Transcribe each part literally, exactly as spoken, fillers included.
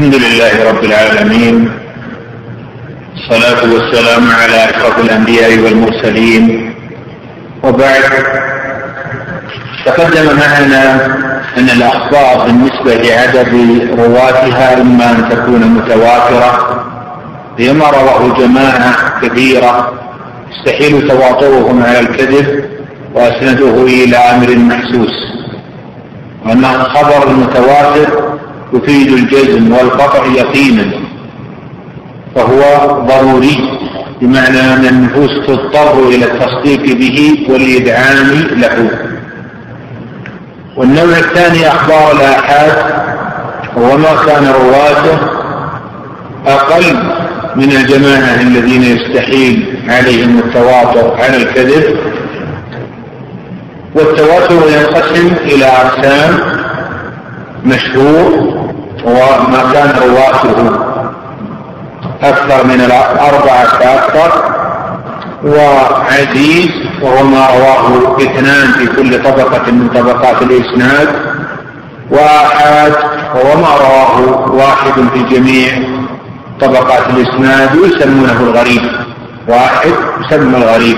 الحمد لله رب العالمين، الصلاة والسلام على أشرف الأنبياء والمرسلين، وبعد. تقدم معنا أن الأخبار بالنسبة لعدد رواتها إما أن تكون متواترة لما رواه جماعة كبيرة يستحيل تواطؤهم على الكذب وأسنده إلى أمر محسوس، وأنه الخبر المتواتر يفيد الجزم والقطع يقينا، فهو ضروري، بمعنى أن النفوس تضطر إلى التصديق به والإدعام له. والنوع الثاني أخبار الآحاد، وما كان رواته أقل من الجماعة الذين يستحيل عليهم التواتر على الكذب. والتواتر ينقسم إلى أقسام: مشهور وما كان رواته أكثر من الأربعة فأكثر، وعزيز وهو ما رواه اثنان في كل طبقة من طبقات الإسناد، وآحاد وهو ما رواه واحد في جميع طبقات الإسناد ويسمونه الغريب، واحد يسمى الغريب.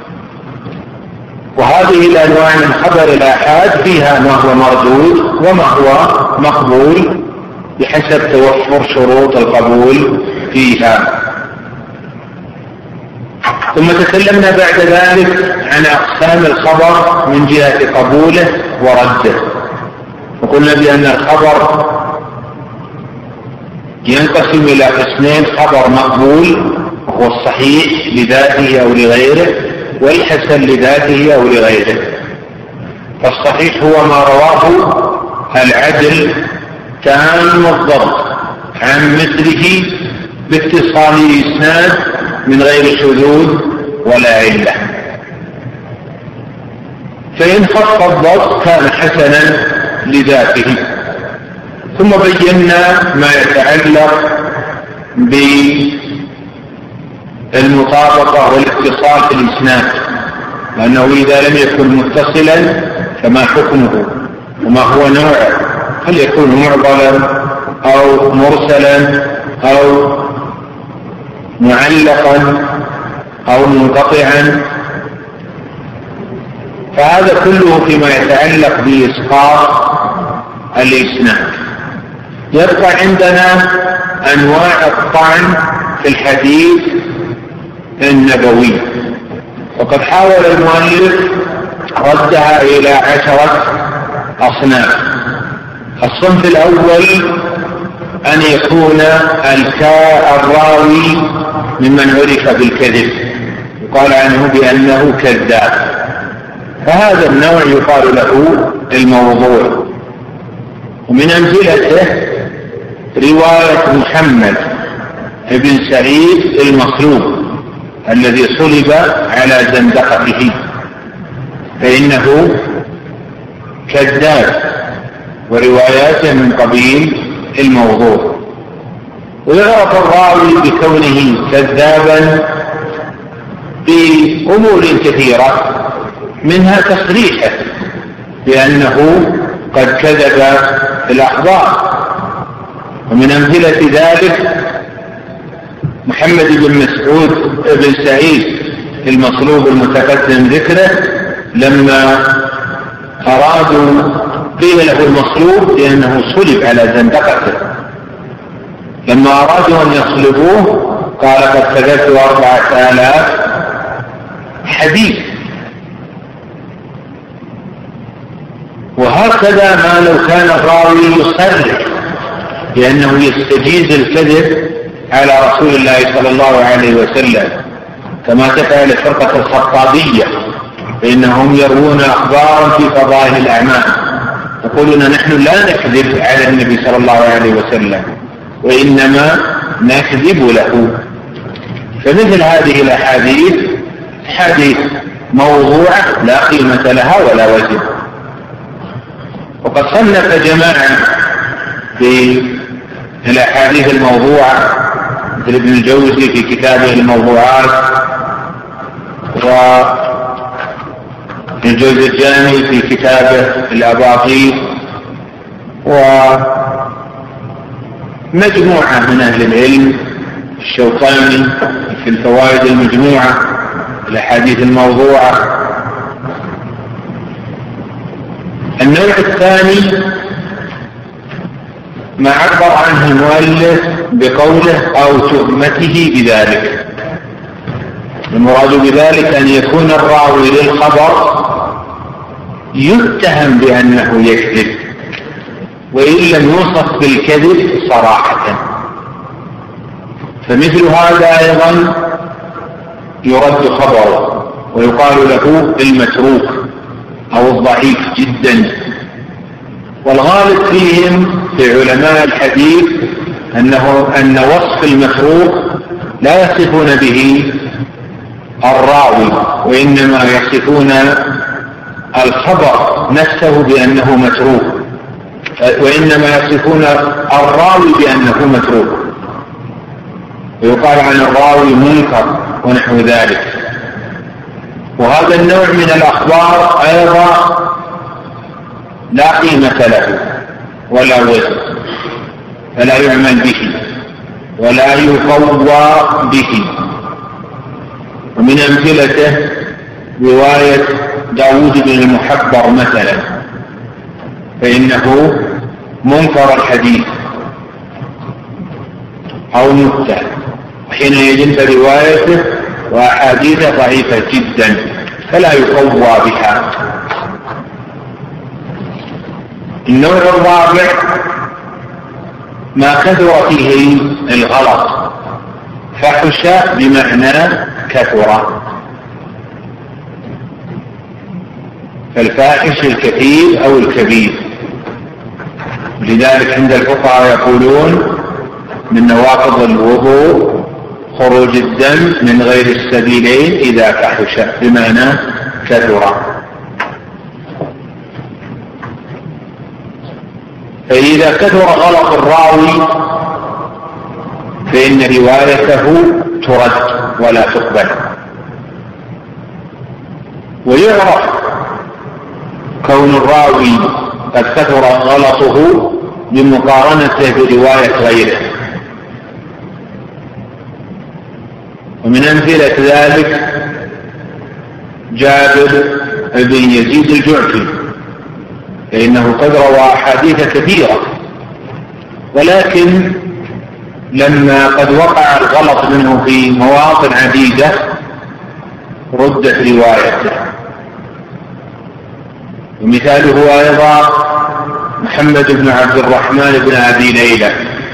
وهذه الأنواع من خبر الآحاد فيها ما هو مردود وما هو مقبول بحسب توفر شروط القبول فيها. ثم تكلمنا بعد ذلك عن أقسام الخبر من جهة قبوله ورده، وقلنا بأن الخبر ينقسم إلى قسمين: خبر مقبول وهو الصحيح لذاته أو لغيره، والحسن لذاته أو لغيره. فالصحيح هو ما رواه العدل تام الضبط عن مثله باتصال الإسناد من غير شذوذ ولا علة، فإن خف الضبط كان حسنا لذاته. ثم بينا ما يتعلق بالمطابقة والاتصال في الإسناد، لأنه إذا لم يكن متصلا فما حكمه وما هو نوعه، هل يكون معضلا أو مرسلا أو معلقا أو منقطعا. فهذا كله فيما يتعلق بإسقاط الإسناد. يبقى عندنا أنواع الطعن في الحديث النبوي، وقد حاول المؤلف ردها إلى عشرة أصناف. الصنف الأول أن يكون الراوي ممن عرف بالكذب، يقال عنه بأنه كذاب، فهذا النوع يقال له الموضوع. ومن أمثلته رواية محمد بن سعيد المصلوب الذي صلب على زندقته، فإنه كذاب، ورواياته من قبيل الموضوع. ويعرف الراوي بكونه كذابا بأمور كثيرة، منها تصريحه بأنه قد كذب في الأخبار. ومن أمثلة ذلك محمد بن مسعود بن سعيد المصلوب المتقدم ذكره، لما أرادوا قيل له المصلوب لأنه صلب على زندقته، لما أرادوا أن يصلبوه قال قد كذبت أربعة آلاف حديث. وهكذا ما لو كان الراوي يصرح بأنه يستجيز الكذب على رسول الله صلى الله عليه وسلم، كما تفعل فرقة الخطابية، فإنهم يروون أخبارا في فضائل الأعمال، يقولون نحن لا نكذب على النبي صلى الله عليه وسلم وإنما نكذب له. فمثل هذه الأحاديث حديث موضوعة لا قيمة لها ولا وزن. وقد صنف جماعة في الأحاديث الموضوعة مثل ابن الجوزي في كتابه الموضوعات، والجوزي الجامي في كتابه الأباطيل، و مجموعة من أهل العلم، الشوكاني في الفوائد المجموعة، الأحاديث الموضوعة. النوع الثاني ما عبر عنه المؤلف بقوله أو تهمته بذلك. المراد بذلك أن يكون الراوي للخبر يتهم بأنه يكذب، وإن لم يوصف بالكذب صراحة، فمثل هذا أيضا يرد خبره ويقال له المتروك أو الضعيف جدا. والغالب فيهم في علماء الحديث أنه أن وصف المتروك لا يصفون به الراوي، وإنما يصفون الخبر نفسه بأنه متروك، وإنما يصفون الراوي بأنه متروك، ويقال عن الراوي منكر ونحو ذلك. وهذا النوع من الأخبار أيضا لا قيمة له ولا وزن، فلا يعمل به ولا يقوى به. ومن أمثلته رواية داود بن المحبر مثلا، فإنه منكر الحديث أو متهم، وحينئذ فروايته وأحاديثه ضعيفة جدا فلا يقوى بها. النوع الرابع ما كثر فيه الغلط، فحش بمعنى كثر، فالفاحش الكثير أو الكبير. لذلك عند الفقهاء يقولون من نواقض الوضوء خروج الدم من غير السبيلين إذا فحش بمعنى كثر. فإذا كثر غلط الراوي فإن روايته ترد ولا تقبل. ويعرف كون الراوي قد كثر غلطه بمقارنته برواية غيره. ومن أمثلة ذلك جابر بن يزيد الجعفي، فإنه قد روى أحاديث كثيرة، ولكن لما قد وقع الغلط منه في مواطن عديدة ردت روايته. ومثاله أيضا محمد بن عبد الرحمن بن أبي ليلى،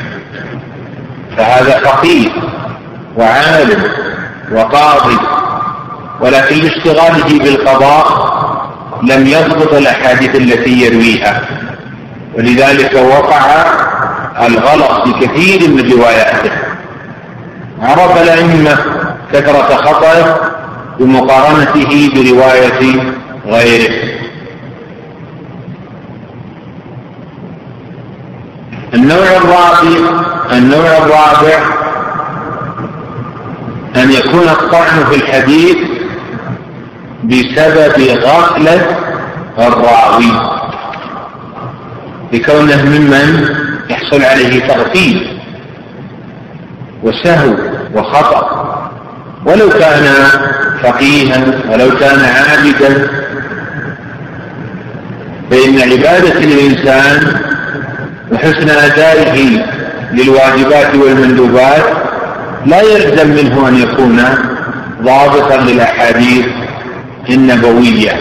فهذا فقيه وعالم وقاضي، ولكن لاشتغاله بالقضاء لم يضبط الأحاديث التي يرويها، ولذلك وقع الغلط بكثير من رواياته. عرف الأئمة كثرة خطأه بمقارنته برواية غيره. النوع الرابع النوع الرابع أن يكون الطعن في الحديث بسبب غفلة الراوي، لكونه ممن يحصل عليه تغفيل وسهو وخطأ، ولو كان فقيها ولو كان عابدا، فإن عبادة الإنسان وحسن أدائه للواجبات والمندوبات لا يلزم منه أن يكون ضابطا للأحاديث النبوية.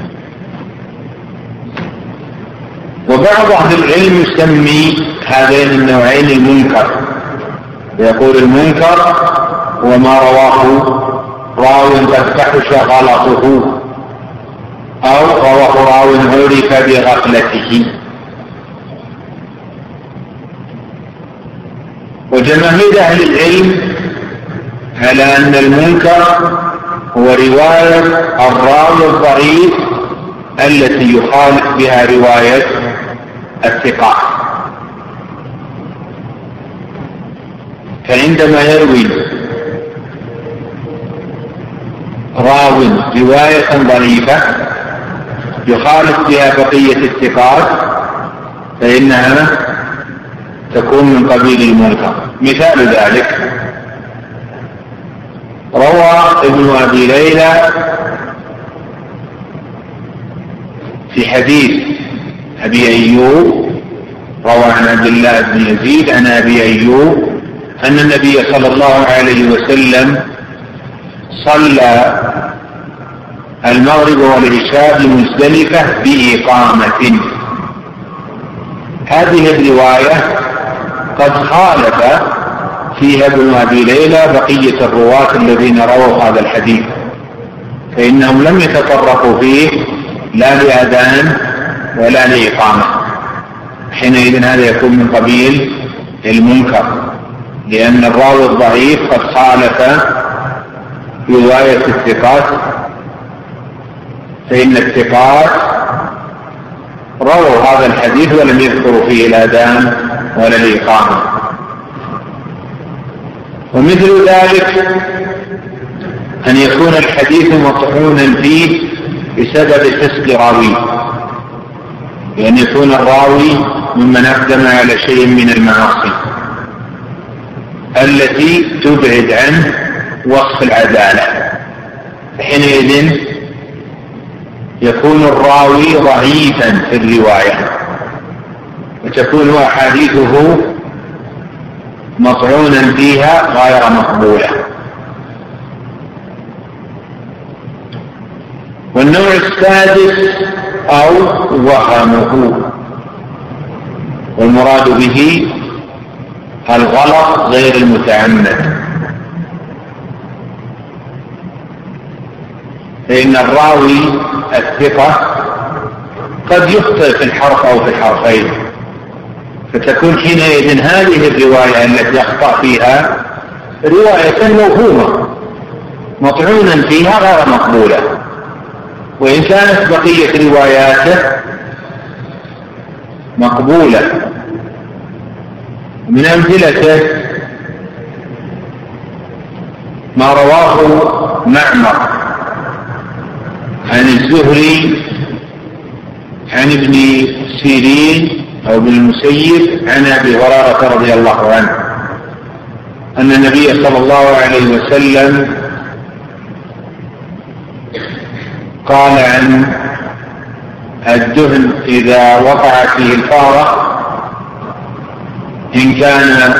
وبعض أهل العلم يسمي هذين النوعين المنكر، ويقول المنكر هو ما رواه راو قد فحش غلطه أو رواه راو عرف بغفلته. وجماهير أهل العلم على أن المنكر هو رواية الراوي الضعيف التي يخالف بها رواية الثقات. فعندما يروي راو رواية ضعيفة يخالف بها بقية الثقات فإنها تكون من قبيل المنكر. مثال ذلك روى ابن أبي ليلى في حديث أبي أيوب، روى عن عبد الله بن يزيد عن أبي أيوب أن النبي صلى الله عليه وسلم صلى المغرب والعشاء بمزدلفة بإقامة. هذه الرواية قد خالف فيها ابن أبي ليلى بقية الرواة الذين رووا هذا الحديث، فإنهم لم يتطرقوا فيه لا لأذان ولا لإقامة. حينئذ هذا يكون من قبيل المنكر، لأن الراوي الضعيف قد خالف رواية الثقات، فإن الثقات رووا هذا الحديث ولم يذكروا فيه الأذان ولا الإقامة. ومثل ذلك أن يكون الحديث مطعونا فيه بسبب فسق راويه، بأن يكون الراوي ممن أقدم على شيء من المعاصي التي تبعد عنه وصف العدالة، حينئذ يكون الراوي ضعيفا في الرواية وتكون أحاديثه مطعونا فيها غير مقبولة. والنوع السادس أو وهمه، والمراد به الغلط غير المتعمد، فإن الراوي الثقة قد يخطئ في الحرف أو في الحرفين، فتكون حينئذ هذه الرواية التي أخطأ فيها رواية موهومة مطعونا فيها غير مقبولة. وإن كانت بقية رواياته مقبولة. من أمثلته ما رواه معمر عن الزهري عن ابن سيرين أو ابن المسيب عن أبي هريرة رضي الله عنه أن النبي صلى الله عليه وسلم قال عن الدهن إذا وقع فيه الفارة إن كان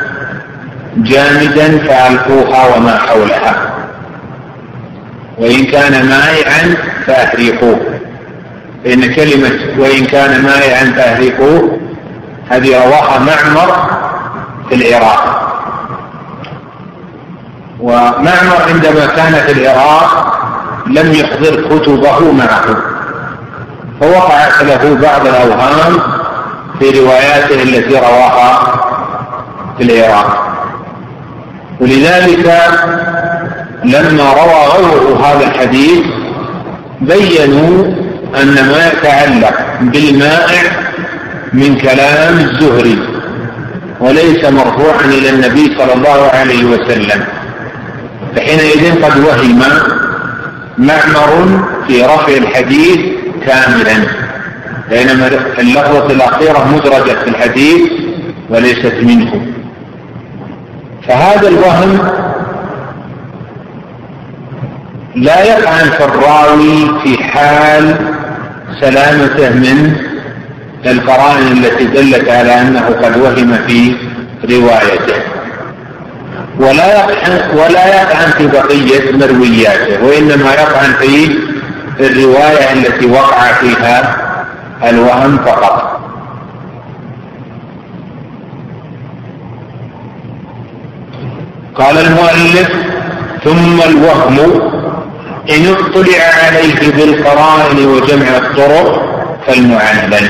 جامدا فألقوها وما حولها، وإن كان مائعا فأحرقوه. إن كلمة وإن كان مائعا فأحرقوه هذه رواها معمر في العراق، ومعمر عندما كان في العراق لم يحضر كتبه معه، فوقعت له بعض الأوهام في رواياته التي رواها في العراق. ولذلك لما روى غيره هذا الحديث بينوا أن ما يتعلق بالمائع من كلام الزهري وليس مرفوعا إلى النبي صلى الله عليه وسلم، فحينئذ قد وهم معمر في رفع الحديث كاملا، بينما اللفظة الأخيرة مدرجة في الحديث وليست منه. فهذا الوهم لا يطعن في الراوي في حال سلامته من القرائن التي دلت على أنه قد وهم في روايته، ولا يطعن ولا يطعن في بقية مروياته، وإنما يطعن في الرواية التي وقع فيها الوهم فقط. قال المؤلف: ثم الوهم إن اطلع عليه بالقرائن وجمع الطرق فالمعلل.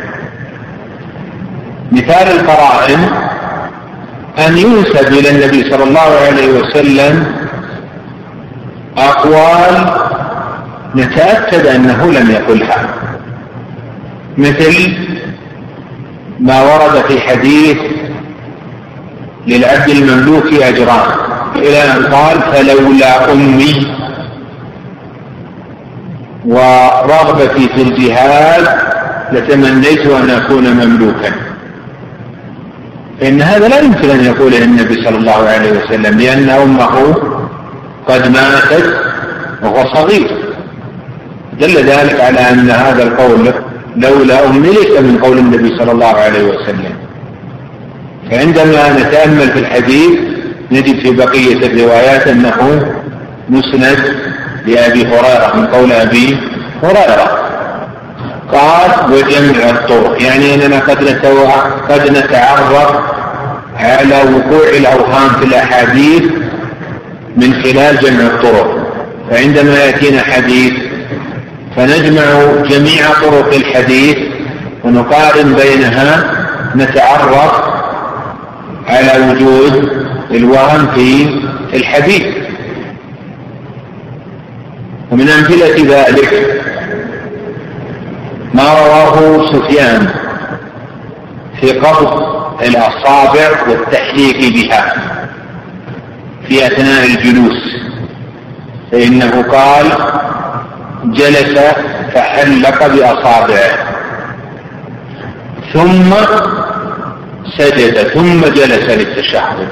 مثال القرائن أن ينسب إلى النبي صلى الله عليه وسلم أقوال نتأكد أنه لم يقلها، مثل ما ورد في حديث للعبد المملوك أجران إلى أن قال: فلولا أمي ورغبتي في الجهاد لتمنيت أن أكون مملوكا. فإن هذا لا يمكن أن يقوله النبي صلى الله عليه وسلم، لأن أمه قد ماتت وهو صغير. دل ذلك على أن هذا القول لولا أملك من قول النبي صلى الله عليه وسلم. فعندما نتأمل في الحديث نجد في بقية الروايات أنه مسند لأبي هريرة من قول أبي هريرة. قال وجمع الطرق، يعني أننا قد نتعرف على وقوع الأوهام في الأحاديث من خلال جمع الطرق. فعندما يأتينا حديث فنجمع جميع طرق الحديث ونقارن بينها، نتعرف على وجود الوهم في الحديث. ومن أمثلة ذلك ما رواه سفيان في قبض الأصابع والتحليق بها في أثناء الجلوس، فإنه قال جلس فحلق بأصابعه ثم سجد ثم جلس للتشهد.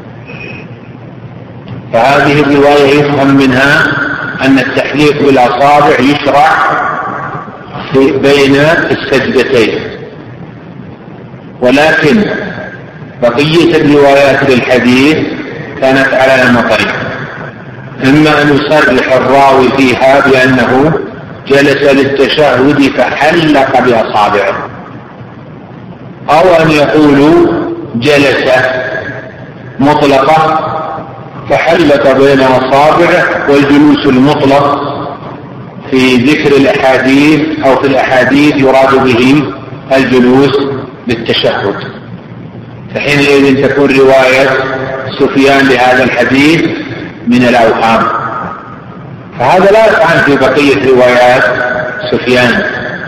فهذه الرواية يفهم منها أن التحليق بالأصابع يشرع بين السجدتين، ولكن بقية الروايات للحديث كانت على نمطين: إما أن يصرح الراوي فيها بأنه جلس للتشهد فحلق بأصابعه، أو أن يقولوا جلس مطلقة فحلق بين أصابعه، والجلوس المطلق في ذكر الأحاديث أو في الأحاديث يراد به الجلوس للتشهد. فحينئذ تكون رواية سفيان لهذا الحديث من الأوهام، فهذا لا يفعل في بقية روايات سفيان.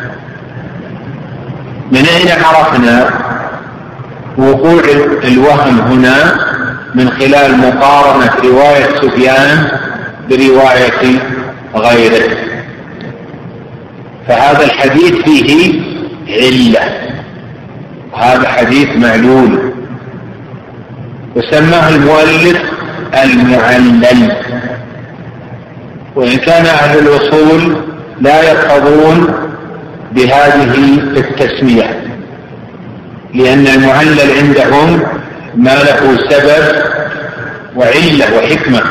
من أين عرفنا وقوع الوهم هنا؟ من خلال مقارنة رواية سفيان برواية غيره. فهذا الحديث فيه علة، هذا حديث معلول، وسماه المؤلف المعلل. وإن كان أهل الأصول لا يرتضون بهذه التسمية، لأن المعلل عندهم ما له سبب وعلة وحكمة،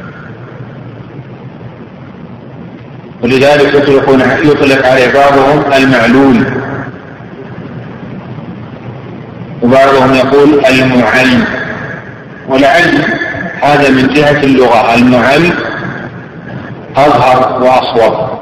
ولذلك يطلق عليه بعضهم المعلول، وبعضهم يقول المعل. ولعل هذا من جهة اللغة المعل أظهر وأصوب.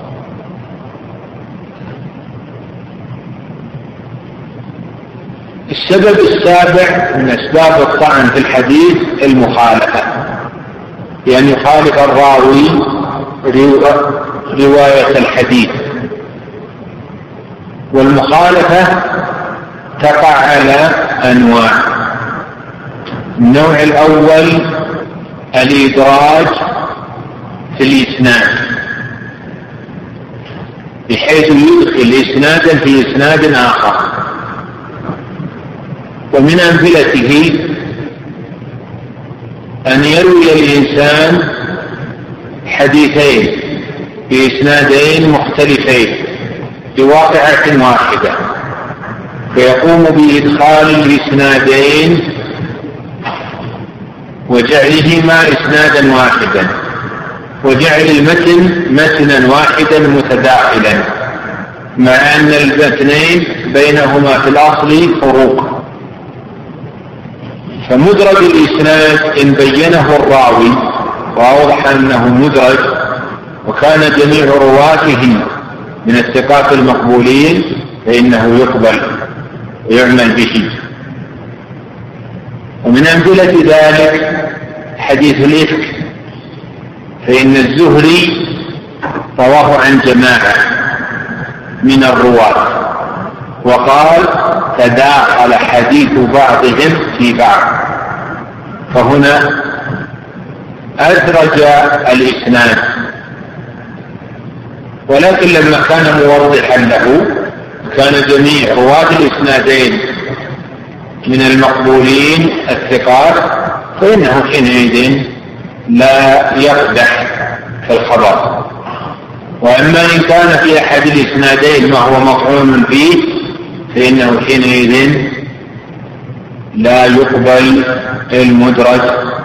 السبب السابع من أسباب الطعن في الحديث المخالفة، لأن يخالف الراوي رواية الحديث، والمخالفة تقع على أنواع. النوع الأول الإدراج في الإسناد، بحيث يدخل إسنادا في إسناد آخر. ومن أمثلته أن يروي الإنسان حديثين بإسنادين مختلفين بواقعة واحدة، فيقوم بإدخال الإسنادين وجعلهما إسنادا واحدا، وجعل المتن متنا واحدا متداخلا، مع أن المتنين بينهما في الأصل فروق. فمدرج الإسناد إن بينه الراوي وأوضح أنه مدرج وكان جميع رواته من الثقات المقبولين فإنه يقبل ويعمل به. ومن أمثلة ذلك حديث الإفك، فإن الزهري رواه عن جماعة من الرواة وقال تداخل حديث بعضهم في بعض، فهنا أدرج الإسناد. ولكن لما كان موضحا له كان جميع رواة الإسنادين من المقبولين الثقات فإنه حينئذ لا يقدح في الخبر. وأما إن كان في أحد الإسنادين ما هو مطعون فيه فإنه حينئذ لا يقبل المدرج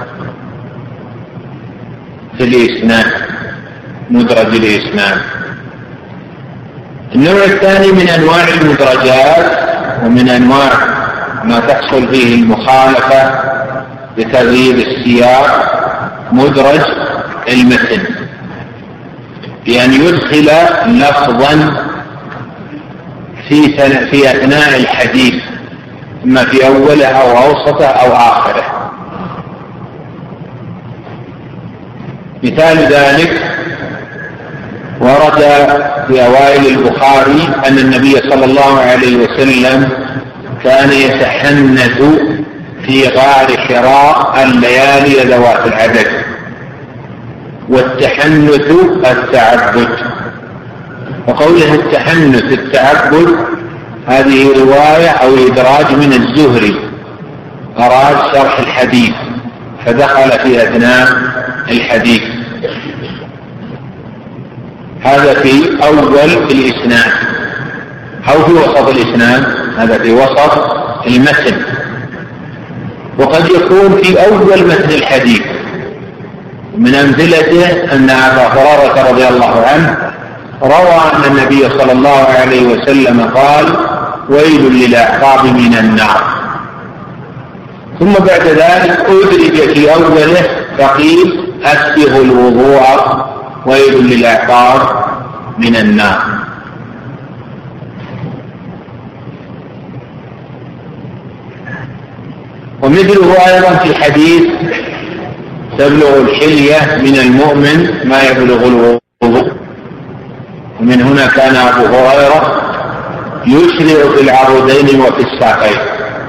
في الإسناد، مدرج الإسناد. النوع الثاني من أنواع المدرجات ومن أنواع ما تحصل فيه المخالفة بتغيير السياق مدرج المتن، بأن يدخل لفظا في في أثناء الحديث إما في أوله أو أوسطه أو آخره. مثال ذلك ورد في أوائل البخاري أن النبي صلى الله عليه وسلم كان يتحنث في غار حراء الليالي ذوات العدد، والتحنث التعبد. وقوله التحنث التعبد هذه رواية أو إدراج من الزهري، أراد شرح الحديث فدخل في أثناء الحديث. هذا في أول الإسناد أو في وسط الإسناد، هذا في وسط المتن. وقد يكون في أول متن الحديث. من أمثلته أن أبا هريرة رضي الله عنه روى أن النبي صلى الله عليه وسلم قال: ويل للأعقاب من النار. ثم بعد ذلك أدرج في أوله فقيل: أسبغ الوضوء ويل للأعقاب من النار. ومثله أيضا في حديث: تبلغ الحلية من المؤمن ما يبلغ الوضوء. ومن هنا كان أبو هريرة يشرع في العضدين وفي الساقين،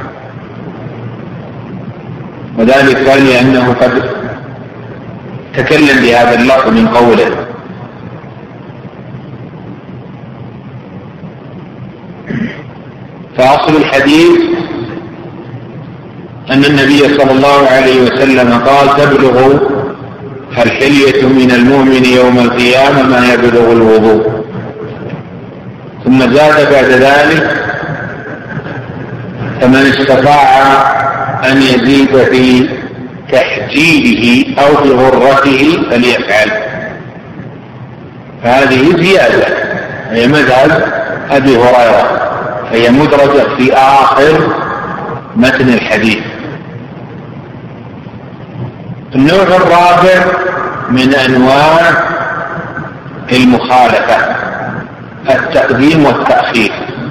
وذلك قال لأنه قد تكلم بهذا اللفظ من قوله. فأصل الحديث أن النبي صلى الله عليه وسلم قال: تبلغ الحلية من المؤمن يوم القيامة ما يبلغ الوضوء. ثم زاد بعد ذلك: فمن استطاع أن يزيد في تحجيله أو في غرته فليفعل. فهذه زيادة، هي مذهب أبي هريرة، هي مدرجة في آخر متن الحديث. النوع الرابع من أنواع المخالفة التقديم والتأخير،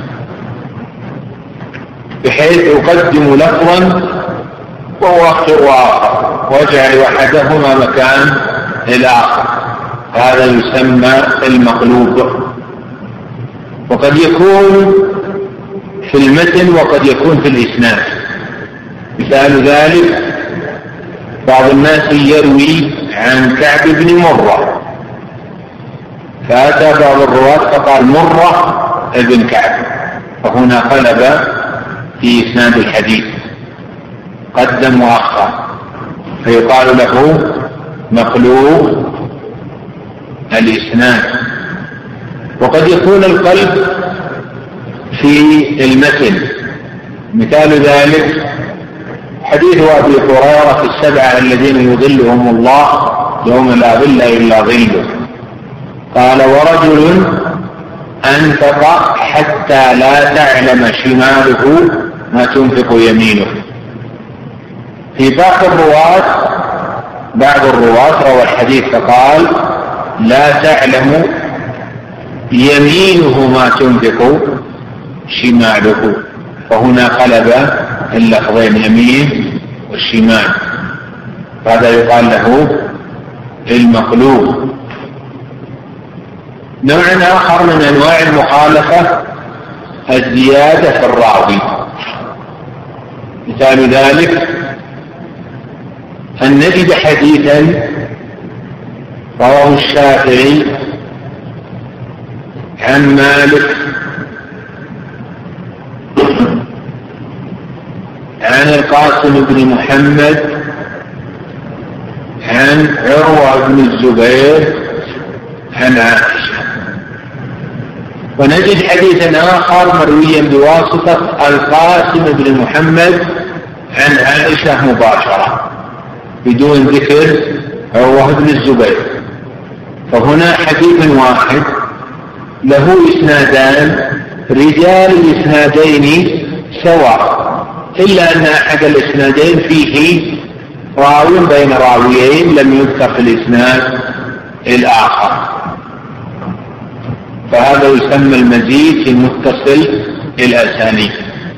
بحيث يقدم لفظا ويؤخر آخر ويجعل أحدهما مكان الآخر، هذا يسمى المقلوب. وقد يكون في المتن وقد يكون في الإسناد. مثال ذلك: بعض الناس يروي عن كعب بن مرة، فأتى بعض الرواة فقال: مرة ابن كعب، فهنا قلب في إسناد الحديث، قدم وأخر، فيقال له مقلوب الإسناد. وقد يكون القلب في المتن. مثال ذلك حديث أبي هريرة: السبعة الذين يظلهم الله يوم لا ظل إلا ظله. قال: ورجل أنفق حتى لا تعلم شماله ما تنفق يمينه. في بعض الرواة بعض الرواة روى الحديث فقال: لا تعلم يمينه ما تنفق شماله، فهنا قلب اللفظين يمين والشمال، هذا يقال له المقلوب. نوع آخر من أنواع المخالفة الزيادة في الراوي. مثال ذلك أن نجد حديثا رواه الشافعي عن مالك عن القاسم بن محمد عن عروة بن الزبير عن عائشة. ونجد حديثا آخر مرويا بواسطة القاسم بن محمد عن عائشة مباشرة بدون ذكر عروة بن الزبير. فهنا حديث واحد له إسنادان، رجال الإسنادين سواء، إلا أن أحد الإسنادين فيه راوي بين راويين لم يذكر في الإسناد الآخر، فهذا يسمى المزيد في متصل الأسانيد.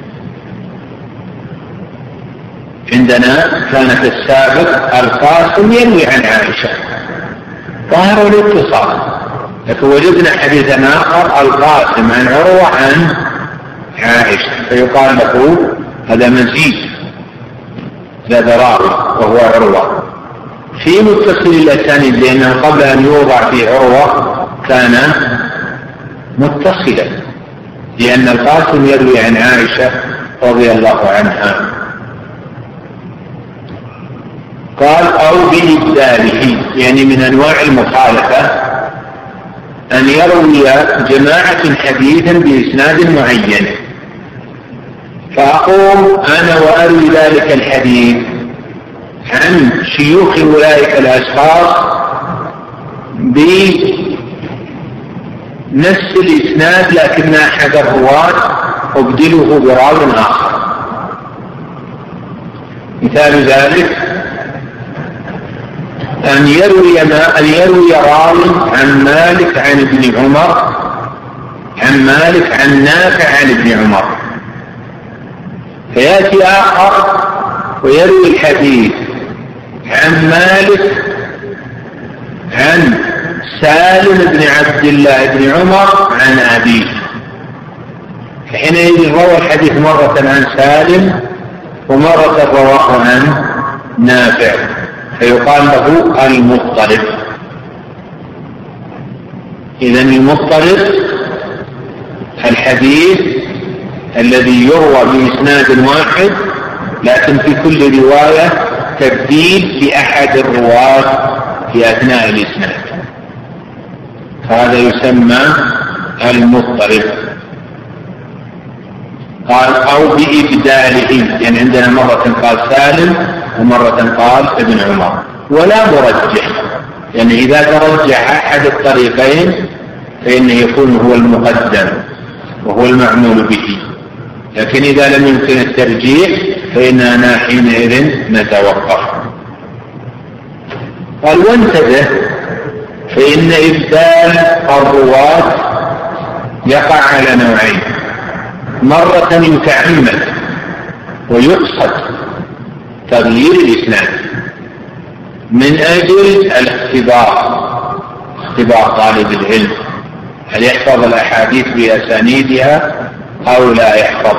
عندنا كانت السابق القاسم يروي عن عائشة ظاهر الاتصال، لكن وجدنا حديثا آخر القاسم عن عروة عن عائشة، فيقال له هذا مزيد هذا راوي وهو عروة في متصل الأسانيد، لأنه قبل أن يوضع في عروة كان متصلا، لأن القاسم يروي عن عائشة رضي الله عنها. قال أو بإبداله، يعني من أنواع المخالفة أن يروي جماعة حديثا بإسناد معين، فأقوم أنا وأروي ذلك الحديث عن شيوخ أولئك الأشخاص بنفس الإسناد، لكن أحد الرواة أبدله براو آخر. مثال ذلك أن يروي ما أن يروي راوي عن مالك عن ابن عمر عن مالك عن نافع عن ابن عمر، فيأتي آخر ويروي الحديث عن مالك عن سالم بن عبد الله بن عمر عن أبيه، فحينئذ روى الحديث مرة عن سالم ومرة رواه عن نافع، فيقال له المضطرب. إذن المضطرب الحديث الذي يروى بإسناد واحد لكن في كل رواية تبديل لأحد الرواة في أثناء الإسناد، هذا يسمى المضطرب. قال أو بإبداله، يعني عندنا مرة قال سالم ومرة قال ابن عمر، ولا مرجح، يعني إذا ترجح أحد الطريقين فإنه يكون هو المقدم وهو المعمول به، لكن إذا لم يمكن الترجيح فإننا حينئذ نتوقف. قال وانتبه، فإن إبدال الرواة يقع على نوعين، مرة يتعمد ويقصد تغيير الإسناد من أجل الاختبار، اختبار طالب العلم هل يحفظ الأحاديث بأسانيدها أو لا يحفظ.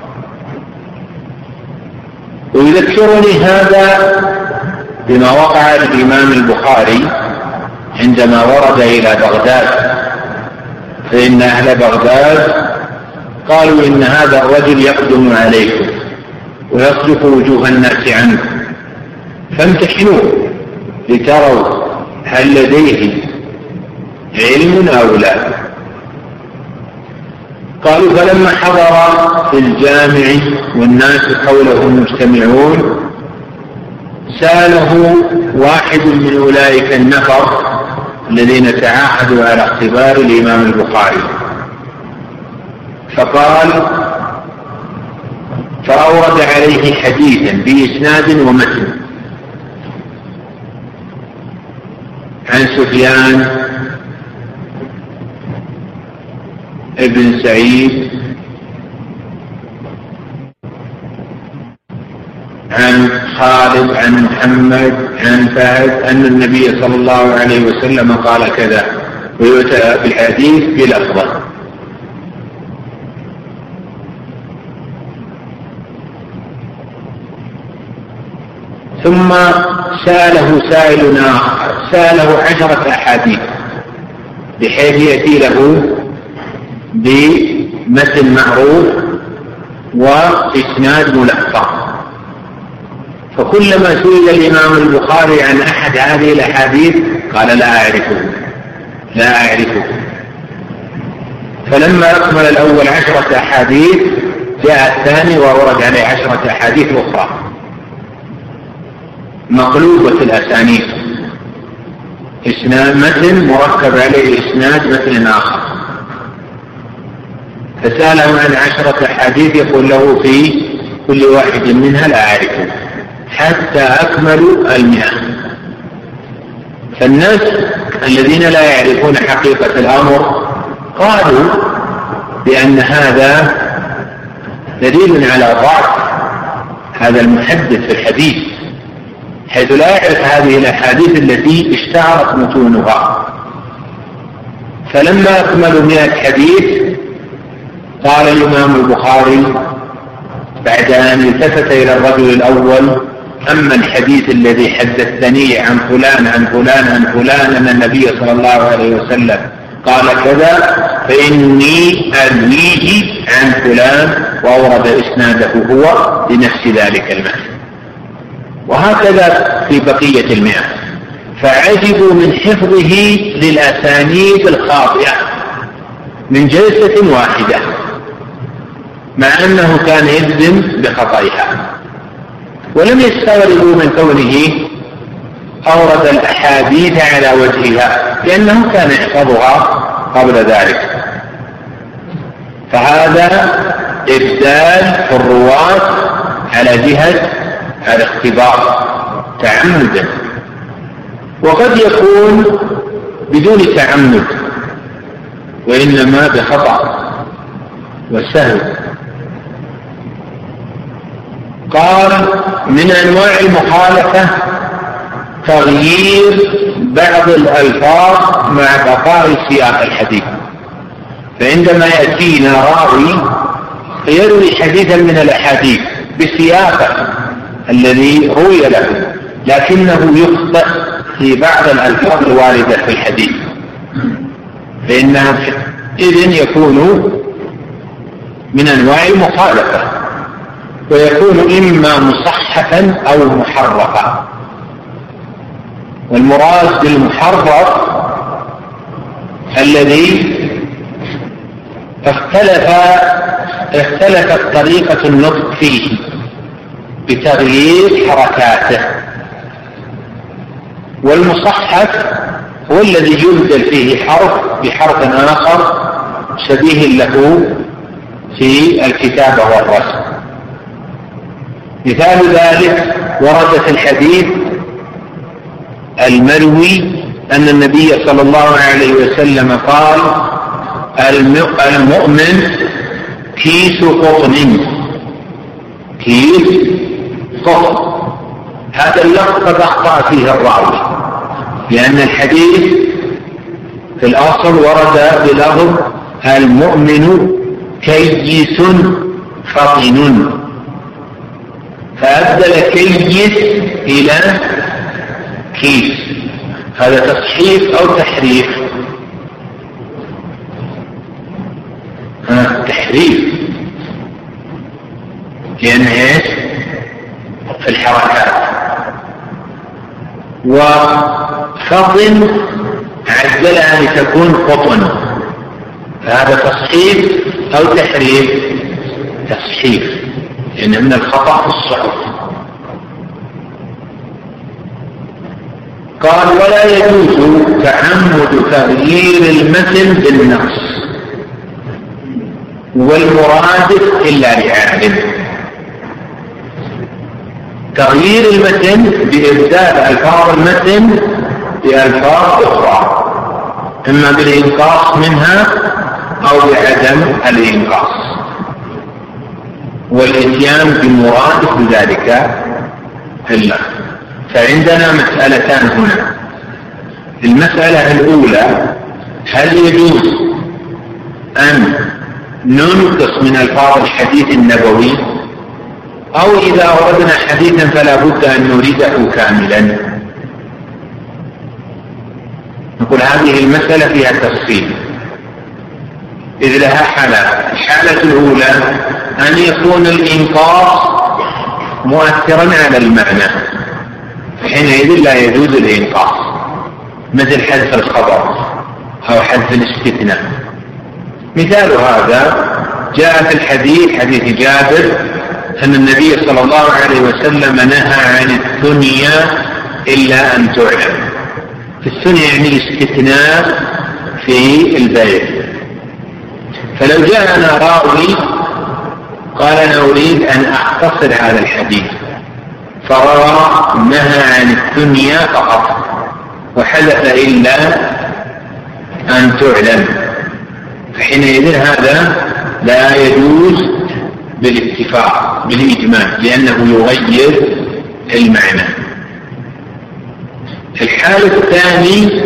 ويذكرني هذا بما وقع الإمام البخاري عندما ورد إلى بغداد، فإن أهل بغداد قالوا إن هذا الرجل يقدم عليكم ويصرف وجوه الناس عنه، فامتحنوه لتروا هل لديه علم أو لا. قالوا فلما حضر في الجامع والناس حوله مجتمعون سأله واحد من أولئك النفر الذين تعاهدوا على اختبار الإمام البخاري، فقال فأورد عليه حديثا بإسناد ومتن عن سفيان ابن سعيد عن خالد عن محمد عن فهد أن النبي صلى الله عليه وسلم قال كذا، ويؤتى بالحديث بلفظه. ثم سأله سائل آخر سأله عشرة أحاديث بحيث يأتي له بمتن معروف وإسناد ملفق، فكلما سئل الإمام البخاري عن أحد هذه الأحاديث قال لا أعرفه لا أعرفه فلما أكمل الأول عشرة أحاديث جاء الثاني وورد عليه عشرة أحاديث أخرى مقلوبة الأسانيد، إسناد متن مركب عليه إسناد متن آخر. فسأله عن عشرة أحاديث يقول له في كل واحد منها لا أعرفه حتى أكملوا المئة. فالناس الذين لا يعرفون حقيقة الأمر قالوا بأن هذا دليل على ضعف هذا المحدث في الحديث، حيث لا يعرف هذه الأحاديث التي اشتهرت متونها. فلما أكملوا مئة حديث قال الإمام البخاري بعد أن التفت إلى الرجل الأول: أما الحديث الذي حدثني عن فلان عن فلان عن فلان أن النبي صلى الله عليه وسلم قال كذا فإني أرويه عن فلان، وأورد إسناده هو لنفس ذلك المعنى. وهكذا في بقية المئة. فعجبوا من حفظه للأسانيد الخاطئة من جلسة واحدة، مع أنه كان يجزم بخطئها، ولم يستغربوا من كونه أورد الأحاديث على وجهها، لأنه كان يحفظها قبل ذلك. فهذا إبدال في الرواة على جهة الاختبار تعمدا، وقد يكون بدون تعمد وإنما بخطأ وسهو. قال: من أنواع المخالفة تغيير بعض الألفاظ مع بقاء سياق الحديث. فعندما يأتينا راوي يروي حديثا من الأحاديث بسياقه الذي روي له، لكنه يخطئ في بعض الألفاظ الواردة في الحديث، فإنه إذن يكون من أنواع المخالفة، ويكون إما مصحفا أو محرفا. والمراد بالمحرف الذي اختلف اختلفت طريقة النطق فيه بتغيير حركاته. والمصحف هو الذي يبدل فيه حرف بحرف آخر شبيه له في الكتابة والرسم. مثال ذلك ورد في الحديث المروي أن النبي صلى الله عليه وسلم قال: المؤمن كيس قطن. كيس قطن، هذا اللفظ قد أخطأ فيه الراوي، لأن الحديث في الأصل ورد بلفظ المؤمن كيس فطن، فأبدل كيس إلى كيس. هذا تصحيف أو تحريف؟ ها تحريف، لأن ايش في الحركات. وفطن عدلها لتكون قطن، فهذا تصحيف أو تحريف؟ تصحيف، لأن من الخطأ في الصحف. قال: ولا يجوز تعمد تغيير المتن بالنقص والمرادف إلا لعالم. تغيير المتن بإبدال ألفاظ المتن بألفاظ أخرى، إما بالإنقاص منها أو بعدم الإنقاص، والإتيان بمرادف بذلك إلا. فعندنا مسألتان هنا. المسألة الأولى: هل يجوز أن ننقص من ألفاظ الحديث النبوي، أو إذا أردنا حديثا فلا بد أن نريده كاملا؟ نقول هذه المسألة فيها تفصيل، إذ لها حالات. الحالة الأولى أن يكون الإنقاص مؤثرا على المعنى، حينئذ لا يجوز الإنقاص، مثل حذف الخبر أو حذف الاستثناء. مثال هذا جاء في الحديث حديث جابر أن النبي صلى الله عليه وسلم نهى عن الثنيا إلا أن تعلم. الثنيا يعني الاستثناء في البيع. فلو جاءنا راوي قال أنا أريد أن أختصر هذا الحديث فروى نهى عن الثنيا فقط وحدث إلا أن تعلم، فحينئذ هذا لا يجوز بالاتفاق بالإجماع لأنه يغير المعنى. الحالة الثانية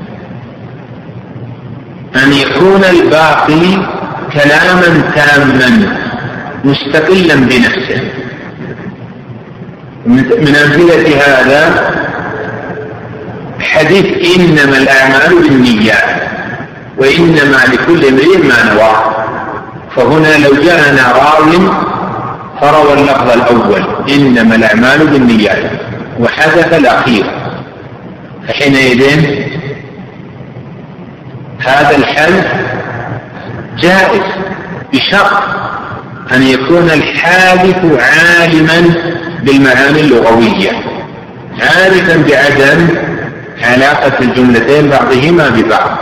أن يكون الباقي كلاما تاما مستقلا بنفسه. من أمثلة هذا حديث إنما الأعمال بالنيات وإنما لكل امرئ ما نوى. فهنا لو جاءنا راو فروى اللفظ الأول إنما الأعمال بالنيات وحذف الأخير، فحينئذ هذا الحذف جائز بشرط أن يكون الحادث عالما بالمعاني اللغوية، عارفا بعدم علاقة الجملتين بعضهما ببعض.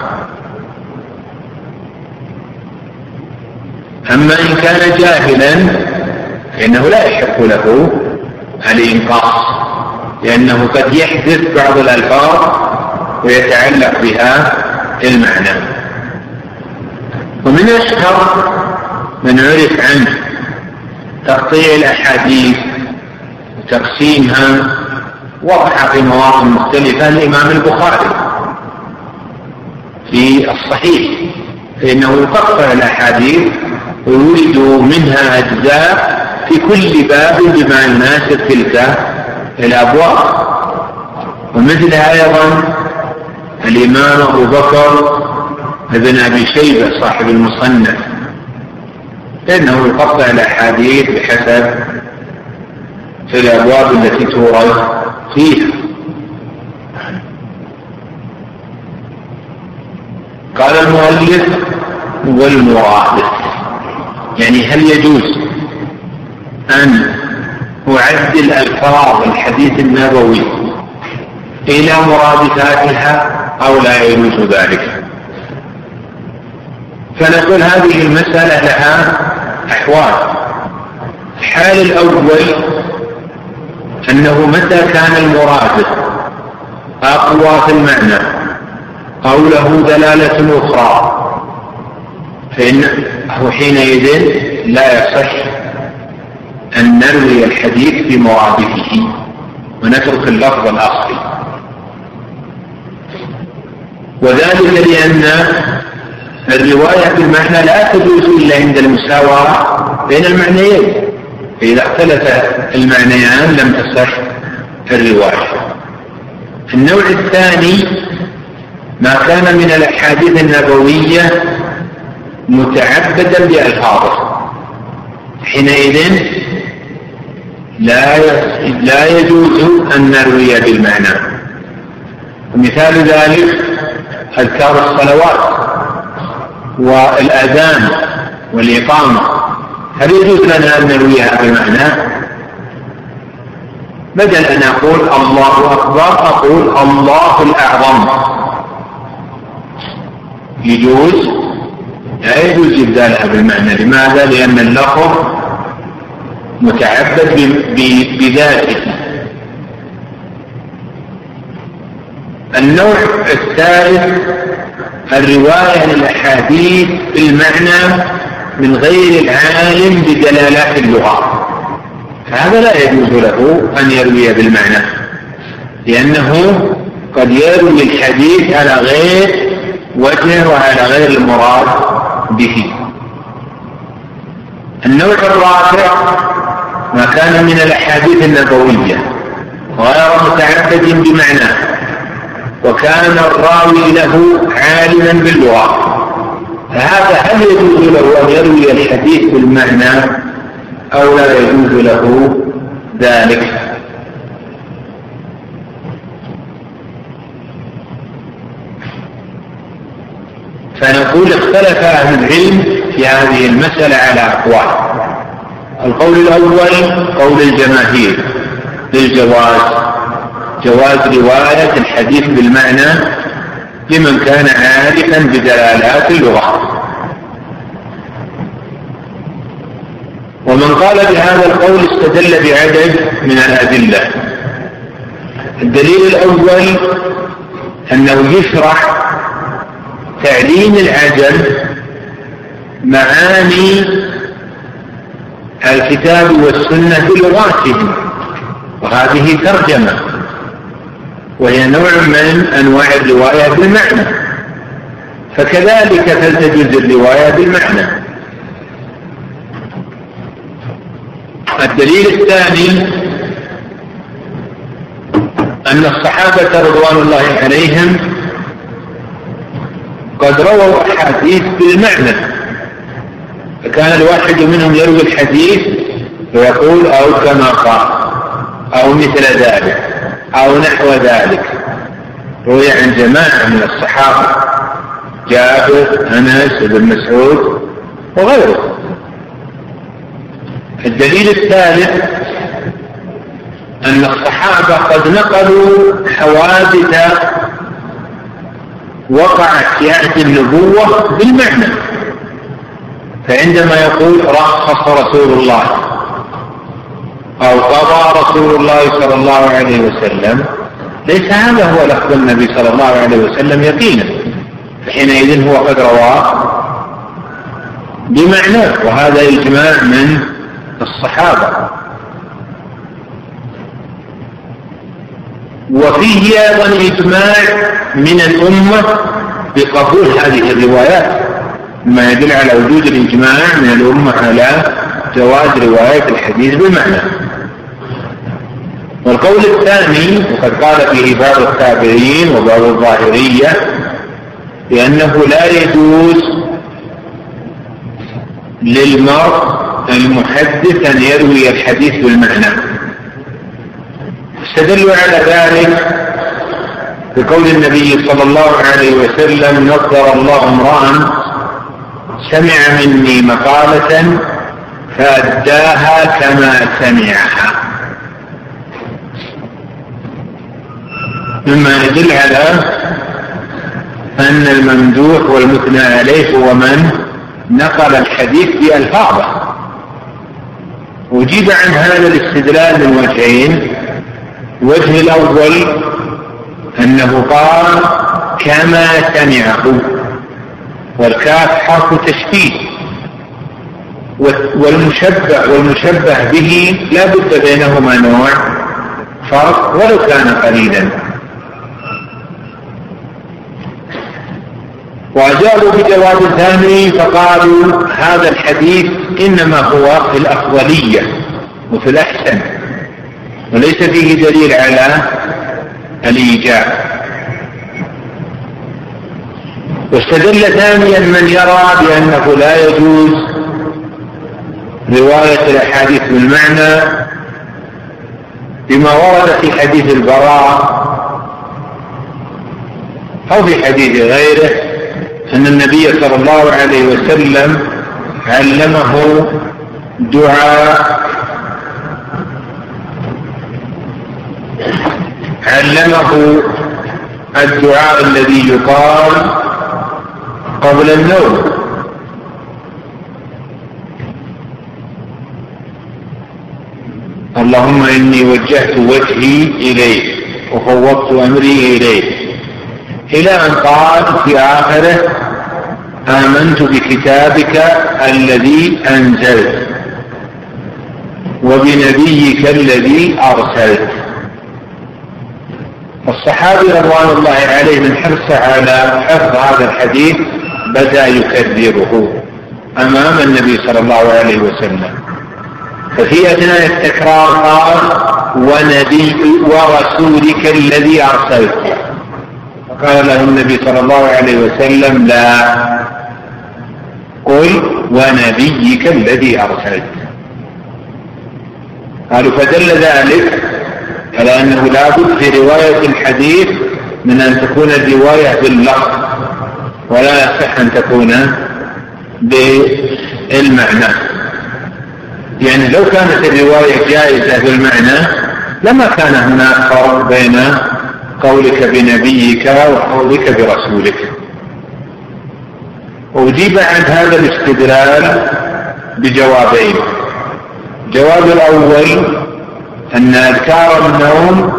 أما إن كان جاهلا فإنه لا يحق له الإنقاص، لأنه قد يحدث بعض الألفاظ ويتعلق بها المعنى. ومن أشهر من عرف عنه تقطيع الأحاديث وتقسيمها وضح في مواطن مختلفة الإمام البخاري في الصحيح، فإنه يقطع الأحاديث ويريد منها أجزاء في كل باب بما يناسب تلك الأبواب. ومثلها أيضا الإمام أبو بكر ابن أبي شيبة صاحب المصنف، لأنه يقطع الأحاديث بحسب في الأبواب التي تورد فيها. قال المؤلف والمرادف، يعني هل يجوز أن أعدل ألفاظ الحديث النبوي إلى مرادفاتها أو لا يجوز ذلك؟ فنقول هذه المسألة لها أحوال. الحال الأول أنه متى كان المرادف أقوى في المعنى أو له دلالة أخرى فإنه حينئذ لا يصح أن نروي الحديث بمرادفه ونترك اللفظ الأصلي، وذلك لأن الرواية بالمعنى لا تجوز إلا عند المساواة بين المعنيين، فإذا اختلف المعنيان لم تصح الرواية. النوع الثاني ما كان من الأحاديث النبوية متعبدا بألفاظه، حينئذ لا لا يجوز أن نروي بالمعنى. ومثال ذلك أذكار الصلوات والأذان والإقامة، هل يجوز لنا أن نرويها بالمعنى؟ بدل أن أقول الله أكبر أقول الله الأعظم، يجوز؟ لا يجوز إبدالها بالمعنى. لماذا؟ لأن اللفظ متعبد بذاته. النوع الثالث الرواية للأحاديث بالمعنى من غير العالم بدلالات اللغة، فهذا لا يجوز له أن يروي بالمعنى، لأنه قد يروي الحديث على غير وجه وعلى غير المراد به. النوع الرابع ما كان من الأحاديث النبوية غير متعبد بمعنى وكان الراوي له عالما باللغة، فهذا هل يجوز له أن يروي الحديث بالمعنى أو لا يجوز له ذلك. فنقول اختلف أهل العلم في هذه المسألة على أقوال. القول الأول قول الجماهير للجواز، جواز رواية الحديث بالمعنى لمن كان عارفا بدلالات اللغة. ومن قال بهذا القول استدل بعدد من الأدلة. الدليل الأول أنه يشرح تعليم العجم معاني الكتاب والسنة بلغاتهم، وهذه ترجمة وهي نوع من أنواع الرواية بالمعنى، فكذلك فلتجوز الرواية بالمعنى. الدليل الثاني أن الصحابة رضوان الله عليهم قد رووا أحاديث بالمعنى، فكان الواحد منهم يروي الحديث ويقول أو كما قال أو مثل ذلك أو نحو ذلك. روي عن جماعة من الصحابة، جابر، أنس، بن مسعود وغيره. الدليل الثالث أن الصحابة قد نقلوا حوادث وقعت في عهد النبوة بالمعنى، فعندما يقول رخص رسول الله أو قضى رسول الله صلى الله عليه وسلم، ليس هذا هو لفظ النبي صلى الله عليه وسلم يقينا، فحينئذ هو قد رواه بمعناه، وهذا إجماع من الصحابة. وفيه أيضا إجماع من الأمة بقبول هذه الروايات، ما يدل على وجود الإجماع من الأمة على جواز رواية الحديث بالمعنى. والقول الثاني وقد قال فيه بعض التابعين وبعض الظاهرية بأنه لا يجوز للمرء المحدث أن يروي الحديث بالمعنى. استدلوا على ذلك بقول النبي صلى الله عليه وسلم نظر الله امرأ سمع مني مقالة فأداها كما سمعها، مما يدل على أن الممدوح والمثنى عليه هو من نقل الحديث بألفاظه. وجيب عن هذا الاستدلال من وجهين. الوجه الأول أنه قال كما سمعه، والكاف حرف تشبيه، والمشبه والمشبه به لا بد بينهما نوع فرق ولو كان قليلا. وأجابوا بجواب ثاني فقالوا هذا الحديث إنما هو في الأفضلية وفي الأحسن، وليس فيه دليل على الإيجاب. واستدل ثانيا من يرى بأنه لا يجوز رواية الأحاديث بالمعنى بما ورد في حديث البراء أو في حديث غيره أن النبي صلى الله عليه وسلم علمه دعاء علمه الدعاء الذي يقال قبل النوم، اللهم إني وجهت وجهي إليك وفوضت أمري إليك، إلى أن قال في آخره آمنت بكتابك الذي أنزلت وبنبيك الذي أرسلت. الصحابي رضوان الله عليه من حرصه على حفظ هذا الحديث بدأ يكرره أمام النبي صلى الله عليه وسلم، ففي أثناء التكرار قال ونبي ورسولك الذي أرسلت، فقال له النبي صلى الله عليه وسلم لا، قل ونبيك الذي أرسلت. قالوا فدل ذلك على أنه لا بد في رواية الحديث من أن تكون الرواية باللفظ، ولا يصح أن تكون بالمعنى. يعني لو كانت الرواية جائزة بالمعنى لما كان هناك فرق بين قولك بنبيك وقولك برسولك. وأجيب عن هذا الاستدلال بجوابين. الجواب الأول أن أذكار النوم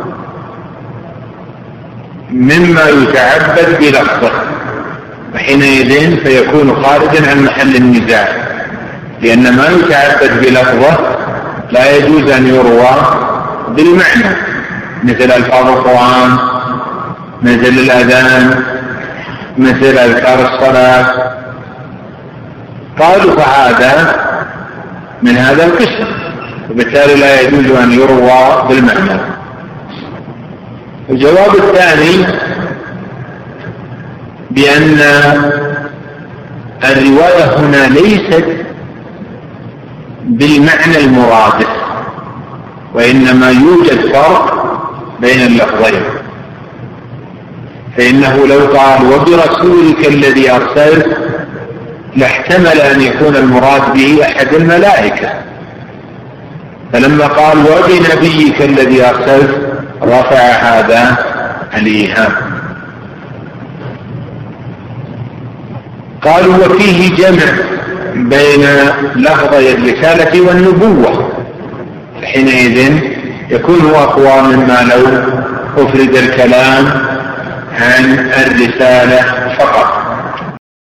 مما يتعبد بلفظه، وحينئذ فيكون خارجا عن محل النزاع، لأن ما يتعبد بلفظه لا يجوز أن يروى بالمعنى، مثل ألفاظ القرآن، مثل الأذان، مثل أذكار الصلاة. قالوا فهذا من هذا القسم، وبالتالي لا يجوز أن يروى بالمعنى. الجواب الثاني بأن الرواية هنا ليست بالمعنى المرادف، وإنما يوجد فرق بين اللفظين. فإنه لو قال وبرسولك الذي أرسلت لاحتمل أن يكون المراد به أحد الملائكة، فلما قال وبنبيك الذي أرسلت رفع هذا الإيهام. قالوا وفيه جمع بين لفظي الرسالة والنبوة، حينئذ يكون هو أقوى مما لو أفرد الكلام عن الرسالة فقط.